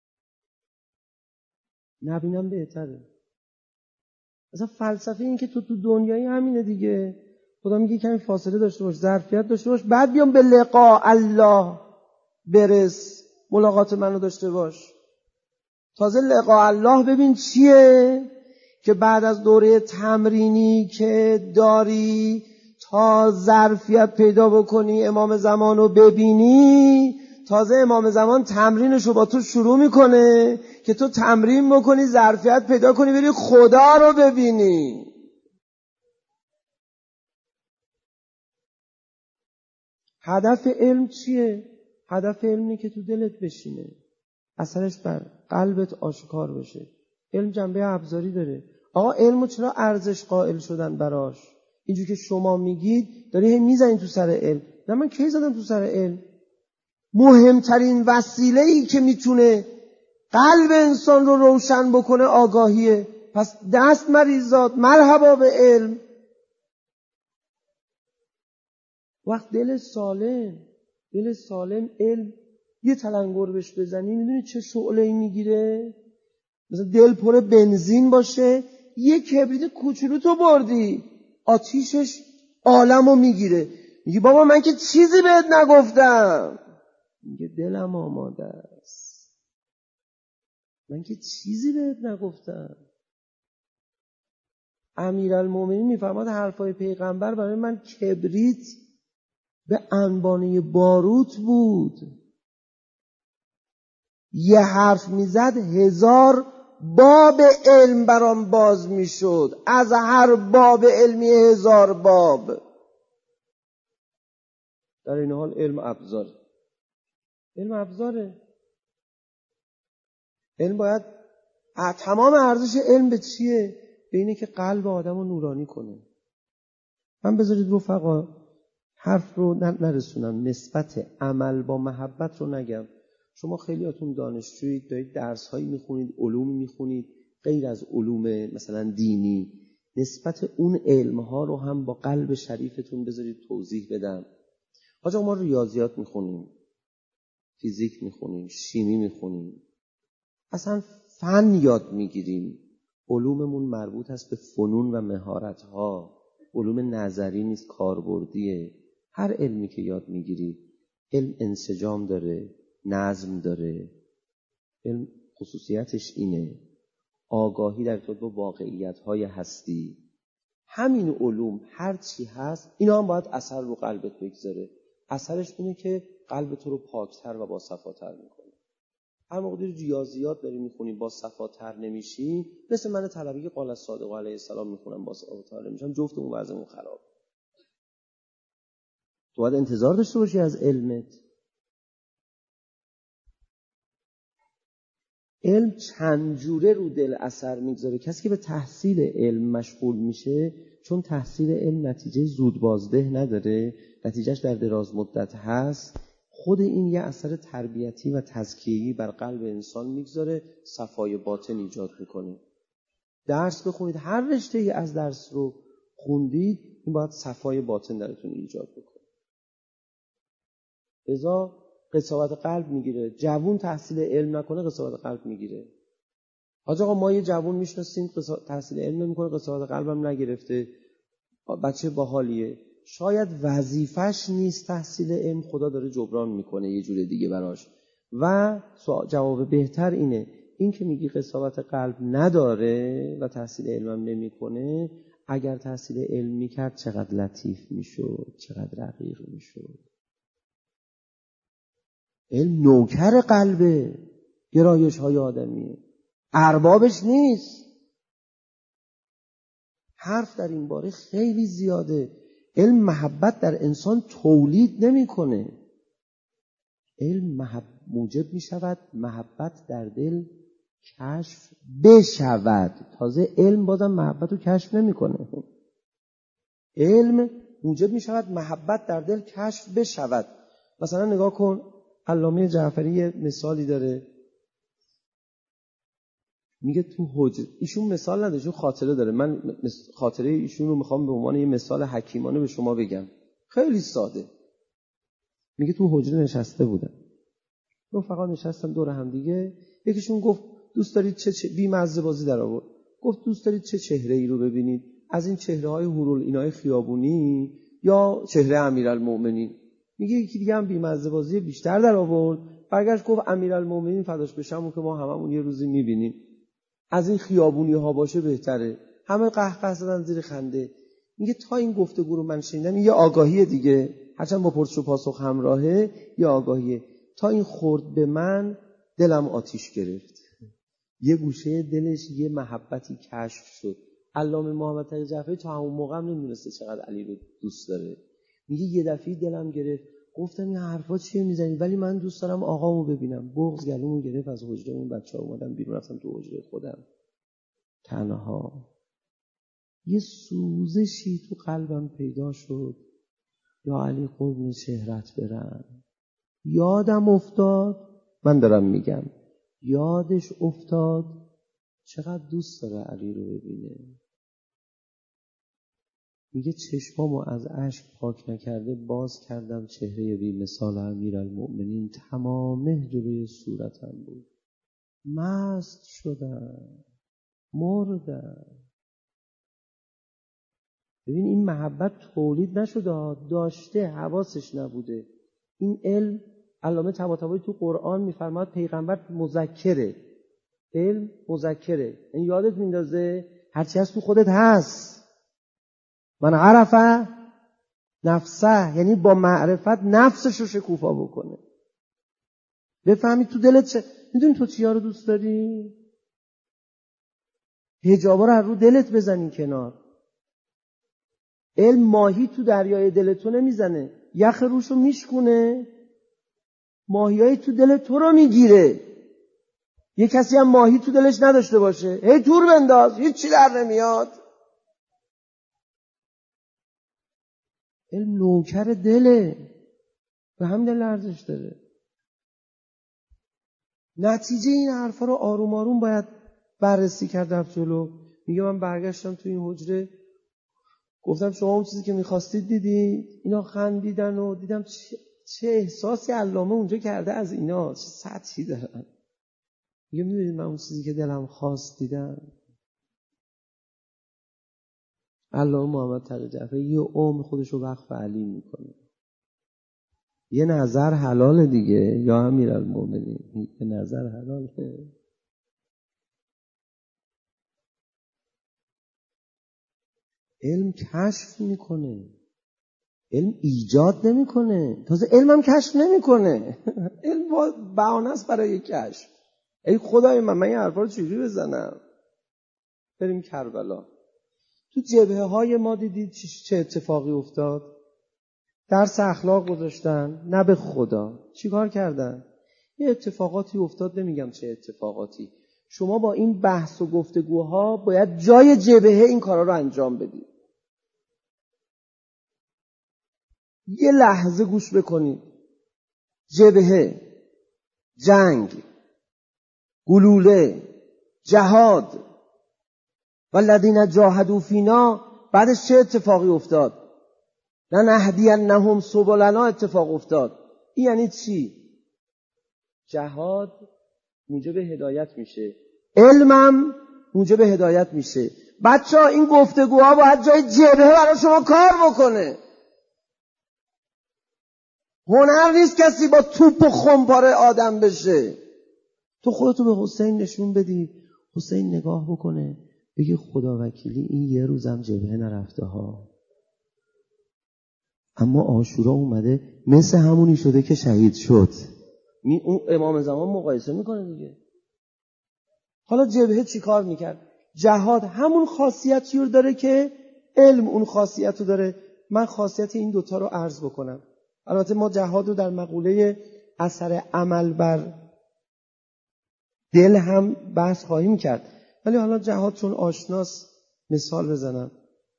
نبینم بهتره. اصلا فلسفه این که تو تو دنیایی همینه دیگه. خدا میگه کمی فاصله داشته باش، ظرفیت داشته باش، بعد بیام به لقاء الله برس، ملاقات منو داشته باش. تازه لقاء الله ببین چیه که بعد از دوره تمرینی که داری تا ظرفیت پیدا بکنی امام زمان رو ببینی، تازه امام زمان تمرینش رو با تو شروع میکنه که تو تمرین بکنی ظرفیت پیدا کنی بری خدا رو ببینی. هدف علم چیه؟ هدف علم اینه که تو دلت بشینه، اثرش بر قلبت آشکار بشه. علم جنبه ابزاری داره. آقا علمو چرا ارزش قائل شدن براش؟ اینجور که شما میگید داری هی میزنید تو سر علم. نه من کی زدم تو سر علم؟ مهمترین وسیله‌ای که میتونه قلب انسان رو روشن بکنه آگاهیه. پس دست مریزاد، مرحبا به علم. وقت دل سالم، دل سالم علم یه تلنگر بهش بزنی میدونی چه شعله‌ای میگیره؟ مثلا دل پر بنزین باشه، یه کبریت کوچولو تو بردی آتیشش عالمو میگیره. میگی بابا من که چیزی بهت نگفتم. میگه دلم آماده است، من که چیزی بهت نگفتم. امیرالمومنین میفرماد حرفای پیغمبر برای من کبریت به انبانه باروت بود. یه حرف میزد هزار باب علم برام باز میشد، از هر باب علمی هزار باب. در این حال علم ابزاره. علم ابزاره. علم باید تمام ارزش علم به چیه؟ به اینه که قلب آدم رو نورانی کنه. من بذارید رفقا حرف رو نرسونم، نسبت عمل با محبت رو نگم. شما خیلیاتون دانشجویید، دارید درس هایی میخونید، علوم میخونید غیر از علوم مثلا دینی. نسبت اون علم ها رو هم با قلب شریفتون بذارید توضیح بدم. حاج آقا ما ریاضیات میخونیم، فیزیک میخونیم، شیمی میخونیم، اصلا فن یاد میگیریم. علوممون مربوط هست به فنون و مهارت ها، علوم نظری نیست، کاربردیه. هر علمی که یاد میگیری علم انسجام داره، نظم داره. علم خصوصیتش اینه، آگاهی در ارتباط با واقعیت‌های هستی. همین علوم هر چی هست اینا هم باید اثر رو قلبت بگذاره. اثرش اینه که قلب تو رو پاکتر و با صفاتر میکنه. هر موقع ریاضیات داری میخونی با صفاتر نمیشی، مثل من طلبه که قال الصادق علیه السلام میخونم با صفاتر نمیشم، جفتمون وضعمون خراب. تو باید انتظار داشته باشی از علمت. علم چند جوره رو دل اثر میگذاره. کسی که به تحصیل علم مشغول میشه، چون تحصیل علم نتیجه زود بازده نداره، نتیجهش در دراز مدت هست، خود این یه اثر تربیتی و تزکیه‌ای بر قلب انسان میگذاره، صفای باطن ایجاد میکنه. درس بخونید، هر رشته‌ای از درس رو خوندید، این باید صفای باطن درتون ایجاد بکنه. لذا قساوت قلب میگیره. جوون تحصیل علم نکنه قساوت قلب میگیره. حاج آقا ما یه جوون میشناسیم تحصیل علم نمیکنه، قساوت قلبم نگرفته، بچه باحالیه. شاید وظیفش نیست تحصیل علم، خدا داره جبران میکنه یه جور دیگه براش. و جواب بهتر اینه، این که میگی قساوت قلب نداره و تحصیل علمم نمیکنه، اگر تحصیل علم میکرد چقدر لطیف میشد، چقدر رقیق میشد. علم نوکر قلبه، گرایش های آدمیه، اربابش نیست. حرف در این باره خیلی زیاده. علم محبت در انسان تولید نمیکنه. علم محب... موجب می شود محبت در دل کشف بشود. تازه علم بازم محبت رو کشف نمیکنه. علم موجب می شود محبت در دل کشف بشود. مثلا نگاه کن، علامه جعفری یه مثالی داره، میگه تو حجره، ایشون مثال نداره، ایشون خاطره داره، من خاطره ایشون رو میخوام به عنوان یه مثال حکیمانه به شما بگم، خیلی ساده. میگه تو حجره نشسته بودن، رفقا نشستن دور هم دیگه، یکیشون گفت دوست دارید چه, چه... بی‌مزه بازی در آورد، گفت دوست دارید چه چهره ای رو ببینید، از این چهره های هورول اینای خیابونی یا چهره امیرالمومنین؟ میگه یکی دیگه هم بی‌مزه بازی بیشتر در آورد، برگشت گفت امیرالمومنین فداش بشم که ما هممون یه روزی میبینیم از این خیابونی ها باشه بهتره. همه قهقه زدن زیر خنده. میگه تا این گفتگو رو من شنیدم، یه آگاهی دیگه، هرچند با پرسش و پاسخ همراهه، یه آگاهیه. تا این خورد به من دلم آتیش گرفت. یه گوشه دلش یه محبتی کشف شد. علامه محمد تقی جعفری تا همون موقع هم نمیدونسته چقدر علی رو دوست داره. میگه یه دفعه دلم گرفت، گفتم این حرفا چیه میزنی؟ ولی من دوست دارم آقامو ببینم. بغض گلومو گرفت، از حجره اون بچه‌ها اومدم بیرون، رفتم تو حجره خودم تنها. یه سوزشی تو قلبم پیدا شد. یا علی قربون چهرت برم. یادم افتاد، من دارم میگم، یادش افتاد چقدر دوست داره علی رو ببینه. میگه چشمامو از اشک پاک نکرده باز کردم، چهره بی مثال امیرالمؤمنین تمامه جلوی صورتم بود. مست شدم، مردم. ببین این محبت تولید نشده، داشته، حواسش نبوده. این علم علامه طباطبایی تو قرآن میفرماد پیغمبر مذکره، علم مذکره، این یادت میندازه هرچی هست تو خودت هست. من عرفه نفسه، یعنی با معرفت نفسش رو شکوفا بکنه. بفهمی تو دلت چه. میدونی تو چیا رو دوست داری؟ حجابا رو رو دلت بزنین کنار. علم ماهی تو دریای دل تو نمیزنه، یخ روشو میشکونه، ماهیای تو دل تو رو میگیره. یه کسی هم ماهی تو دلش نداشته باشه، هی تور بنداز، هیچ چی در نمیاد. علم نوکر دله، به هم دل ارزش داره. نتیجه این حرفا رو آروم آروم باید بررسی کرد رفت جلو. میگه من برگشتم تو این حجره، گفتم شما اون چیزی که میخواستید دیدید؟ اینا خندیدن و دیدم چه, چه احساسی علامه اونجا کرده از اینا، چه سطحی دارن. میگه میدونید من اون چیزی که دلم خواست دیدم؟ علامه محمد تقی جعفری یه عمر خودش رو وقف علی میکنه. یه نظر حلاله دیگه یا امیرالمومنین، یه نظر حلاله. علم کشف میکنه، علم ایجاد نمیکنه، تازه علم هم کشف نمیکنه. علم بهانه است برای کشف. ای خدای من، من این حرفا رو چجوری بزنم؟ بریم کربلا. تو جبهه های ما دیدید چه اتفاقی افتاد؟ درس اخلاق گذاشتن، نه به خدا. چیکار کردن؟ یه اتفاقاتی افتاد، نمیگم چه اتفاقاتی. شما با این بحث و گفتگوها باید جای جبهه این کارا رو انجام بدید. یه لحظه گوش بکنید. جبهه، جنگ، گلوله، جهاد والذین جاهدوا فینا، بعدش چه اتفاقی افتاد؟ لنهدینهم سبلنا اتفاق افتاد. این یعنی چی؟ جهاد موجب هدایت میشه، علمم موجب هدایت میشه. بچه‌ها این گفتگوها باید جای جبهه برای شما کار بکنه. هنر نیست کسی با توپ و خمپاره آدم بشه. تو خودتو به حسین نشون بدی، حسین نگاه بکنه بگی خدا وکیلی این یه روزم جبهه نرفته ها، اما عاشورا اومده مثل همونی شده که شهید شد. این اون امام زمان مقایسه میکنه دیگه. حالا جبهه چی کار میکرد؟ جهاد همون خاصیتی رو داره که علم اون خاصیت رو داره. من خاصیت این دوتا رو عرض بکنم. البته ما جهاد رو در مقوله اثر عمل بر دل هم بحث خواهیم کرد، ولی حالا جهاد چون آشناس مثال بزنم.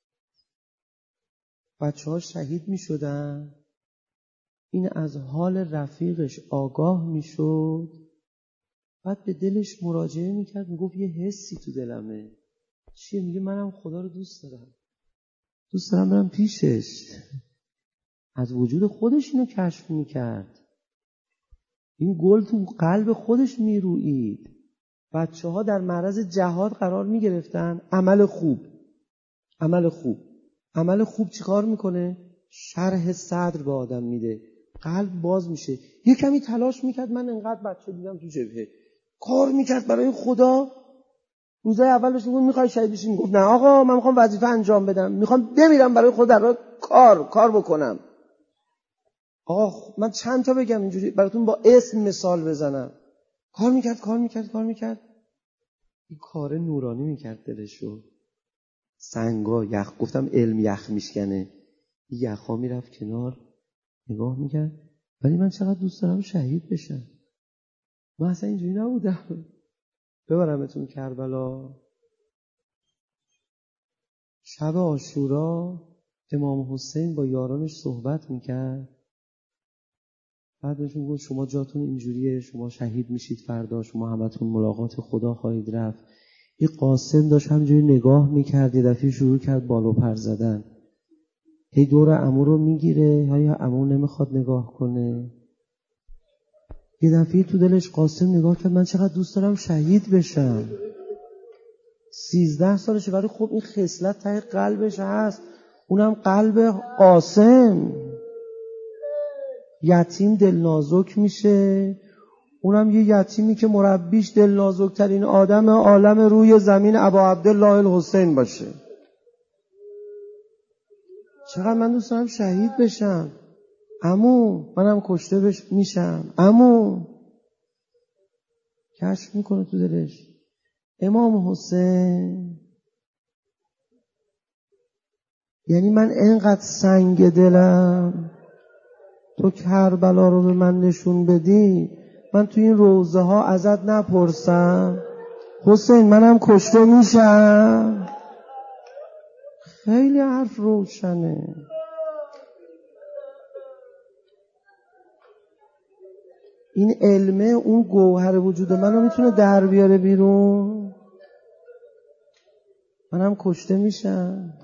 بچه ها شهید می شدن، این از حال رفیقش آگاه می شد، بعد به دلش مراجعه می کرد، می گفت یه حسی تو دلمه. چیه؟ میگه منم خدا رو دوست دارم، دوست دارم برم پیشش. از وجود خودش اینو کشف می کرد. این گل تو قلب خودش می روید. بچه ها در معرض جهاد قرار می گرفتن. عمل خوب، عمل خوب عمل خوب چی کار میکنه؟ شرح صدر به آدم میده، قلب باز میشه. یه کمی تلاش میکرد. من انقدر بچه دیدم تو جبهه کار میکرد برای خدا. روزای اولش میگفت میخوای شهید بشی؟ میگفت نه آقا من میخوام وظیفه انجام بدم، میخوام بمیرم برای خدا، در کار کار بکنم. آقا من چند تا بگم اینجوری براتون با اسم مثال بزنم. کار میکرد کار میکرد کار میکرد این کار نورانی میکرد دلشو. سنگا یخ، گفتم علم یخ میشکنه، یخا میرفت کنار نگاه میکرد. ولی من چقدر دوست دارم شهید بشم. من اصلا اینجوری نبودم. ببرمتون کربلا. شب عاشورا امام حسین با یارانش صحبت میکرد. بعد بهشون گفت شما جاتون اینجوریه، شما شهید میشید فردا، شما همتون ملاقات خدا خواهید رفت. این قاسم داشت همینجوری نگاه میکرد. یه دفعه شروع کرد بالو پر زدن. هی دور عمو رو میگیره، یا عمو نمیخواد نگاه کنه. یه دفعه تو دلش قاسم نگاه کرد من چقدر دوست دارم شهید بشم. سیزده سالشه ولی خب این خصلت ته قلبش هست، اونم قلب قاسم. یتیم دل نازک میشه، اونم یه یتیمی که مربیش دل نازک ترین آدم عالم روی زمین ابا عبدالله الحسین باشه. چقدر من دوست دارم شهید بشم. عمو منم کشته بش میشم. عمو کشف میکنه تو دلش امام حسین، یعنی من اینقدر سنگ دلم، تو کربلا رو به من نشون بدی، من تو این روضه ها ازت نپرسم حسین منم کشته میشم؟ خیلی حرف روشنه. این علمه اون گوهر وجود منو میتونه در بیاره بیرون. منم کشته میشم.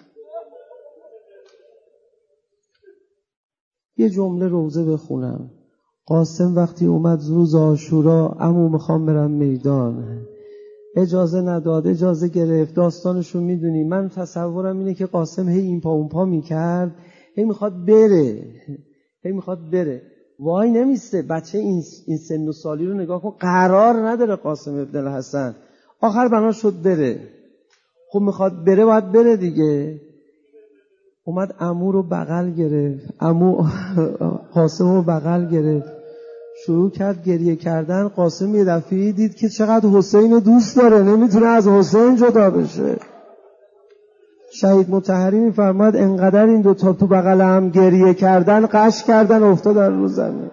یه جمله روزه بخونم. قاسم وقتی اومد روز عاشورا، عمو میخوام برم میدان، اجازه نداد، اجازه گرفت. داستانشو میدونی. من تصورم اینه که قاسم هی این پا اون پا میکرد، هی میخواد بره، هی میخواد بره، وای نمیسته. بچه این, این سن و سالی رو نگاه کن، قرار نداره قاسم ابن الحسن. آخر بنا شد بره. خب میخواد بره باید بره دیگه. اومد عمو رو بغل گرفت، عمو قاسم رو بغل گرفت، شروع کرد گریه کردن. قاسم یه دفعه دید که چقدر حسین دوست داره، نمیتونه از حسین جدا بشه. شهید مطهری میفرماد انقدر این دوتا تو بغل هم گریه کردن، قش کردن، افتادن رو زمین.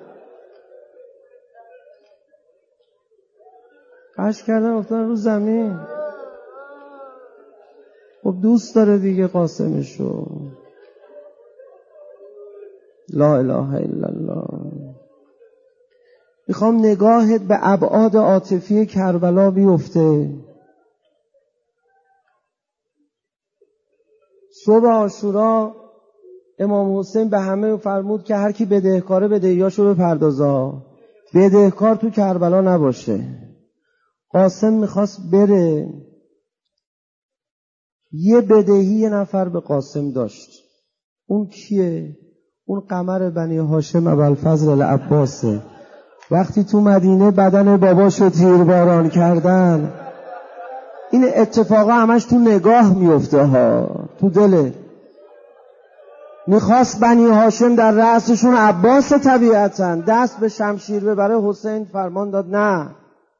قش کردن افتادن رو زمین. خب دوست داره دیگه قاسمشو. لا اله الا الله. میخوام نگاهت به ابعاد عاطفی کربلا بیفته. صبح عاشورا امام حسین به همه فرمود که هر کی بدهکاره بدهیاشو بپردازا، بدهکار تو کربلا نباشه. قاسم میخواست بره. یه بدهی یه نفر به قاسم داشت. اون کیه؟ اون قمر بنی هاشم ابوالفضل العباسه. وقتی تو مدینه بدن باباشو تیرباران کردن، این اتفاقا همش تو نگاه میفته ها، تو دله. میخواست بنی هاشم در رأسشون عباس طبیعتاً دست به شمشیر ببره، حسین فرمان داد نه.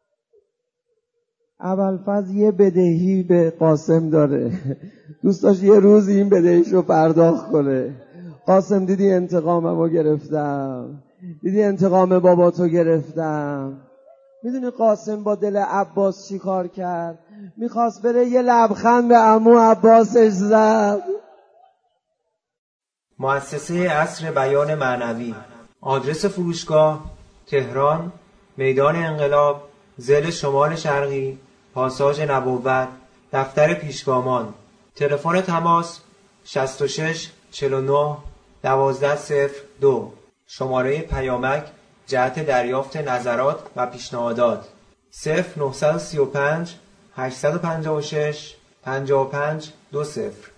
ابوالفضل یه بدهی به قاسم داره، دوست داشت یه روز این بدهیشو پرداخت کنه. قاسم دیدی انتقاممو گرفتم، دیدی انتقام باباتو گرفتم. میدونی قاسم با دل عباس چی کار کرد؟ میخواست بره یه لبخند به عمو عباسش زد. مؤسسه عصر بیان معنوی. آدرس فروشگاه تهران، میدان انقلاب، ضلع شمال شرقی، پاساژ نبوت، دفتر پیشگامان. تلفن تماس شصت و شش چهل و نه دوازده صفر دو. شماره پیامک جهت دریافت نظرات و پیشنهادات صفر نه سه پنج هشت پنج شش پنج پنج دو صفر.